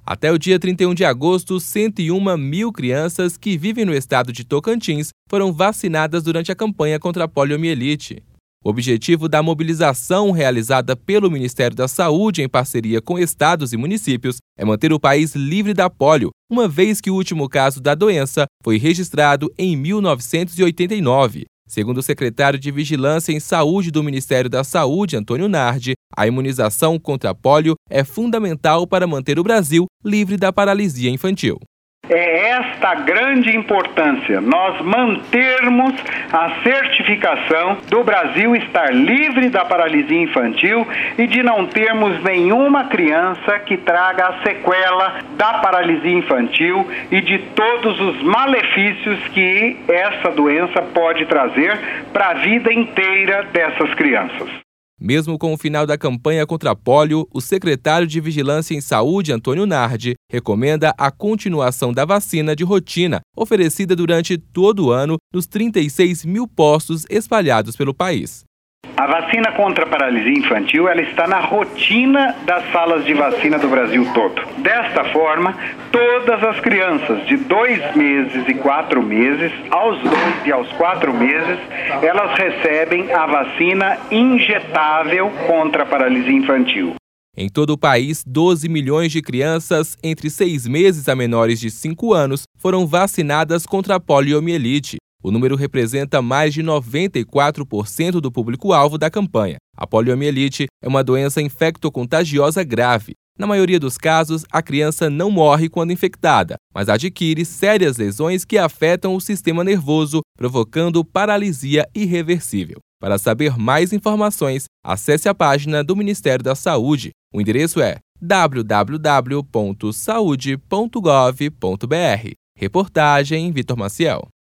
Até o dia 31 de agosto, 101 mil crianças que vivem no estado de Tocantins foram vacinadas durante a campanha contra a poliomielite. O objetivo da mobilização realizada pelo Ministério da Saúde em parceria com estados e municípios é manter o país livre da polio, uma vez que o último caso da doença foi registrado em 1989. Segundo o secretário de Vigilância em Saúde do Ministério da Saúde, Antônio Nardi, a imunização contra a polio é fundamental para manter o Brasil livre da paralisia infantil. É esta a grande importância, nós mantermos a certificação do Brasil estar livre da paralisia infantil e de não termos nenhuma criança que traga a sequela da paralisia infantil e de todos os malefícios que essa doença pode trazer para a vida inteira dessas crianças. Mesmo com o final da campanha contra a polio, o secretário de Vigilância em Saúde, Antônio Nardi, recomenda a continuação da vacina de rotina, oferecida durante todo o ano nos 36 mil postos espalhados pelo país. A vacina contra a paralisia infantil ela está na rotina das salas de vacina do Brasil todo. Desta forma, todas as crianças de 2 meses e 4 meses, aos 2 e aos 4 meses, elas recebem a vacina injetável contra a paralisia infantil. Em todo o país, 12 milhões de crianças entre 6 meses a menores de 5 anos foram vacinadas contra a poliomielite. O número representa mais de 94% do público-alvo da campanha. A poliomielite é uma doença infectocontagiosa grave. Na maioria dos casos, a criança não morre quando infectada, mas adquire sérias lesões que afetam o sistema nervoso, provocando paralisia irreversível. Para saber mais informações, acesse a página do Ministério da Saúde. O endereço é www.saude.gov.br. Reportagem Vitor Maciel.